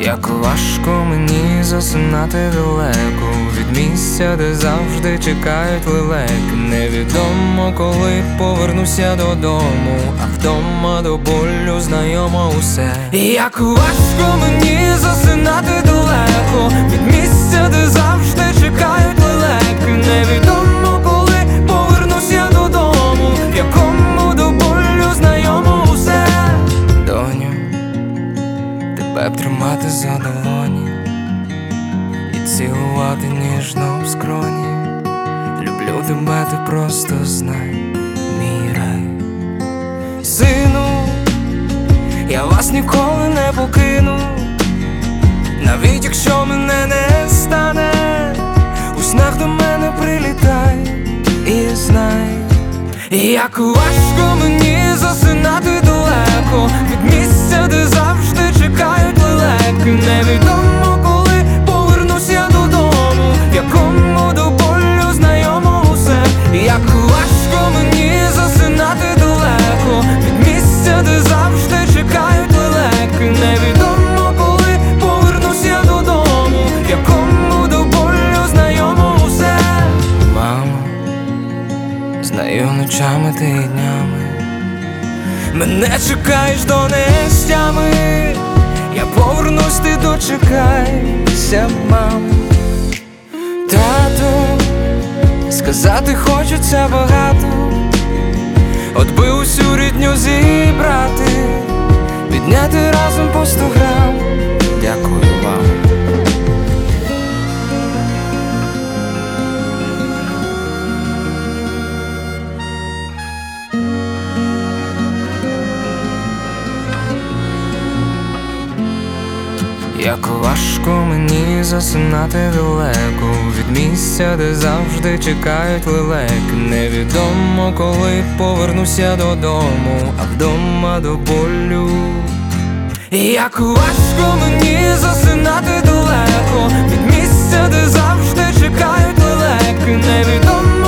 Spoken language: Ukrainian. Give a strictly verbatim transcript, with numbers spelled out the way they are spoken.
Як важко мені засинати далеко від місця, де завжди чекають лелеки. Невідомо, коли повернуся додому, а вдома до болю знайомо усе. Як важко мені засинати далеко від місця, де завжди чекають лелеки. Невідомо, коли повернуся додому, в якому до болю знайомо усе. Доню, тебе б тримати за долоні і цілувати ніжно в скроні. Люблю тебе, ти просто знай, мій рай. Сину, я вас ніколи не покину, навіть якщо мене не стане. У снах до мене прилітай і знай, як важко мені засинати далеко від місця, де завжди чекають лелеки. Невідомо, коли повернуся додому, в якому до болю знайомо усе. Як важко мені засинати далеко від місця, де завжди чекають лелеки. Невідомо, коли повернуся додому, в якому до болю знайомо усе. Мамо, знаю, ночами ти і днями мене чекаєш до нестями. Я повернусь, ти дочекайся, мамо. Тату, сказати хочеться багато, от би усю рідню зібрати, підняти разом по сто грам. Дякую вам. Як важко мені засинати далеко від місця, де завжди чекають лелеки. Невідомо, коли повернуся додому, а вдома до болю. Як важко мені засинати далеко від місця, де завжди чекають лелеки. Невідомо,